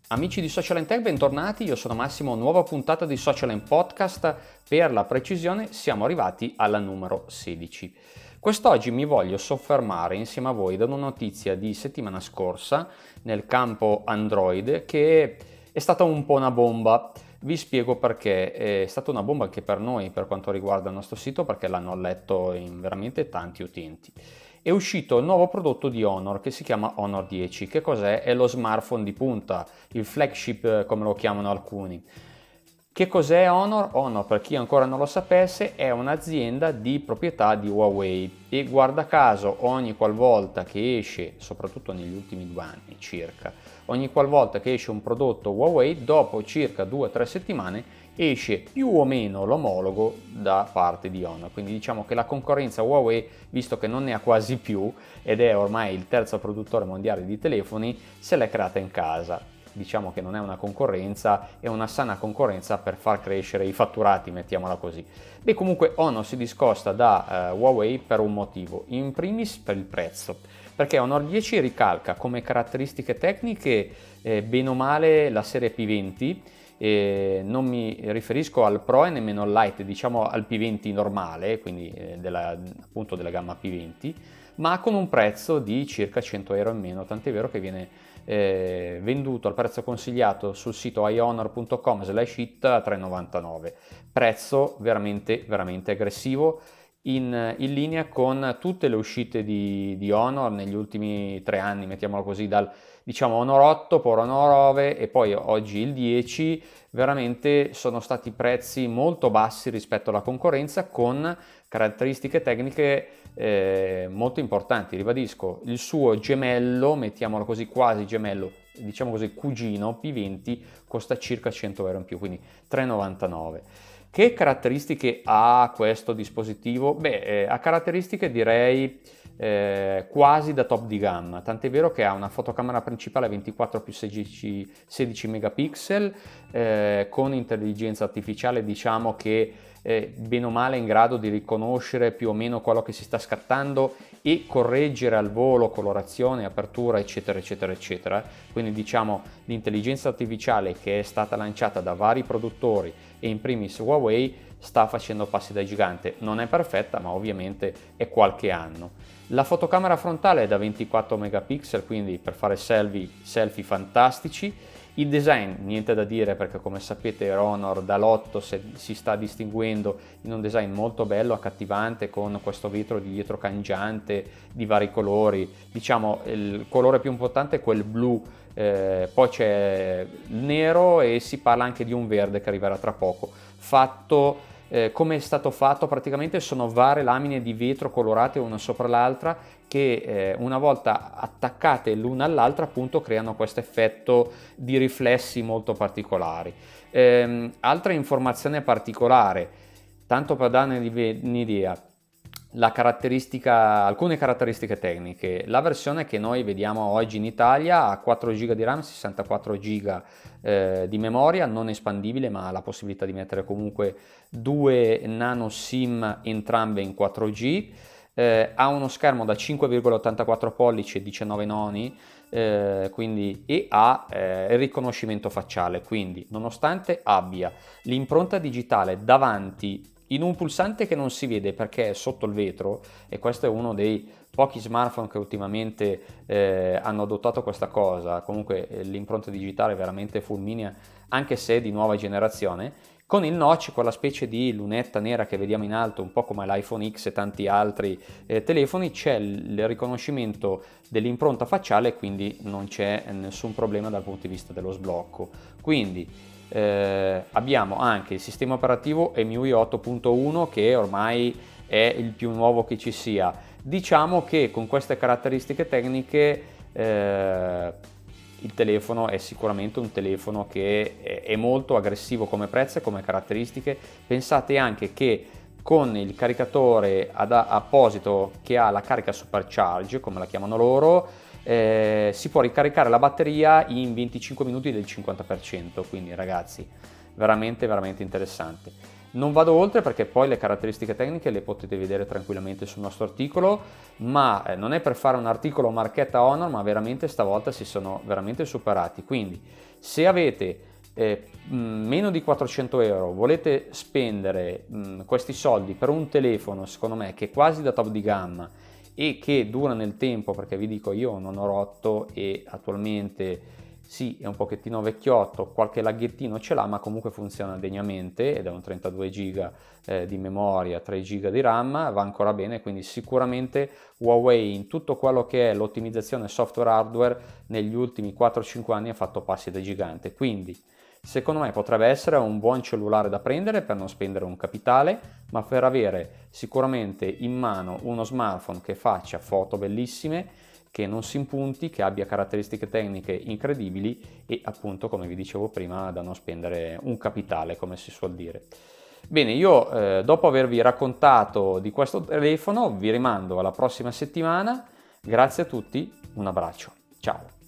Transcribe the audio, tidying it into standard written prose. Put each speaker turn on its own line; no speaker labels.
Amici di Social Tech, bentornati, io sono Massimo, nuova puntata di Social Podcast, per la precisione siamo arrivati alla numero 16. Quest'oggi mi voglio soffermare insieme a voi da una notizia di settimana scorsa nel campo Android che è stata un po' una bomba. Vi spiego perché. È stata una bomba anche per noi per quanto riguarda il nostro sito, perché l'hanno letto in veramente tanti utenti. È uscito il nuovo prodotto di Honor che si chiama Honor 10. Che cos'è? È lo smartphone di punta, il flagship come lo chiamano alcuni. Che cos'è Honor? Honor, per chi ancora non lo sapesse, è un'azienda di proprietà di Huawei e guarda caso ogni qualvolta che esce, soprattutto negli ultimi 2 anni circa, ogni qualvolta che esce un prodotto Huawei, dopo circa 2-3 settimane esce più o meno l'omologo da parte di Honor. Quindi diciamo che la concorrenza Huawei, visto che non ne ha quasi più ed è ormai il terzo produttore mondiale di telefoni, se l'è creata in casa. Diciamo che non è una concorrenza, è una sana concorrenza per far crescere i fatturati, mettiamola così. Beh, comunque Honor si discosta da Huawei per un motivo, in primis per il prezzo, perché Honor 10 ricalca come caratteristiche tecniche bene o male la serie P20. Non mi riferisco al Pro e nemmeno al Lite, diciamo al P20 normale, quindi appunto della gamma P20, ma con un prezzo di circa 100 euro in meno, tant'è vero che viene venduto al prezzo consigliato sul sito ionor.com/it a 3,99, prezzo veramente aggressivo, in linea con tutte le uscite di Honor negli ultimi 3 anni, mettiamolo così, dal diciamo Honor 8, poi Honor 9 e poi oggi il 10. Veramente sono stati prezzi molto bassi rispetto alla concorrenza, con caratteristiche tecniche molto importanti. Ribadisco, il suo gemello, mettiamolo così, quasi gemello, diciamo così, cugino P20 costa circa 100 euro in più, quindi 3,99. Che caratteristiche ha questo dispositivo? Beh, ha caratteristiche direi quasi da top di gamma, tant'è vero che ha una fotocamera principale 24 più 16 megapixel con intelligenza artificiale, diciamo che bene o male è in grado di riconoscere più o meno quello che si sta scattando e correggere al volo colorazione, apertura, eccetera eccetera eccetera. Quindi diciamo l'intelligenza artificiale che è stata lanciata da vari produttori e in primis Huawei sta facendo passi da gigante. Non è perfetta, ma ovviamente è qualche anno. La fotocamera frontale è da 24 megapixel, quindi per fare selfie fantastici. Il design, niente da dire, perché come sapete Honor dall'8 si sta distinguendo in un design molto bello, accattivante, con questo vetro di dietro cangiante di vari colori. Diciamo il colore più importante è quel blu, poi c'è il nero e si parla anche di un verde che arriverà tra poco. Fatto come è stato fatto, praticamente sono varie lamine di vetro colorate una sopra l'altra che una volta attaccate l'una all'altra appunto creano questo effetto di riflessi molto particolari. Altra informazione particolare, tanto per darne un'idea, alcune caratteristiche tecniche. La versione che noi vediamo oggi in Italia ha 4 GB di RAM, 64 GB di memoria non espandibile, ma ha la possibilità di mettere comunque 2 nano SIM entrambe in 4G. Ha uno schermo da 5,84 pollici e 19 noni, quindi, e ha il riconoscimento facciale, quindi nonostante abbia l'impronta digitale davanti in un pulsante che non si vede perché è sotto il vetro, e questo è uno dei pochi smartphone che ultimamente hanno adottato questa cosa, comunque l'impronta digitale è veramente fulminea, anche se di nuova generazione, con il notch, quella specie di lunetta nera che vediamo in alto, un po' come l'iPhone X e tanti altri telefoni, c'è il riconoscimento dell'impronta facciale, quindi non c'è nessun problema dal punto di vista dello sblocco. Quindi abbiamo anche il sistema operativo MIUI 8.1 che ormai è il più nuovo che ci sia. Diciamo che con queste caratteristiche tecniche il telefono è sicuramente un telefono che è molto aggressivo come prezzo e come caratteristiche. Pensate anche che con il caricatore apposito che ha la carica supercharge, come la chiamano loro, si può ricaricare la batteria in 25 minuti del 50%, quindi ragazzi veramente interessante. Non vado oltre perché poi le caratteristiche tecniche le potete vedere tranquillamente sul nostro articolo, ma non è per fare un articolo marchetta Honor, ma veramente stavolta si sono veramente superati. Quindi se avete meno di 400 euro, volete spendere questi soldi per un telefono, secondo me, che è quasi da top di gamma e che dura nel tempo, perché vi dico, io non ho rotto e attualmente sì, è un pochettino vecchiotto, qualche laghettino ce l'ha, ma comunque funziona degnamente ed è un 32 giga di memoria, 3 giga di RAM, va ancora bene, quindi sicuramente Huawei in tutto quello che è l'ottimizzazione software hardware negli ultimi 4-5 anni ha fatto passi da gigante. Quindi secondo me potrebbe essere un buon cellulare da prendere per non spendere un capitale, ma per avere sicuramente in mano uno smartphone che faccia foto bellissime, che non si impunti, che abbia caratteristiche tecniche incredibili e appunto, come vi dicevo prima, da non spendere un capitale, come si suol dire. Bene, io dopo avervi raccontato di questo telefono vi rimando alla prossima settimana. Grazie a tutti, un abbraccio, ciao!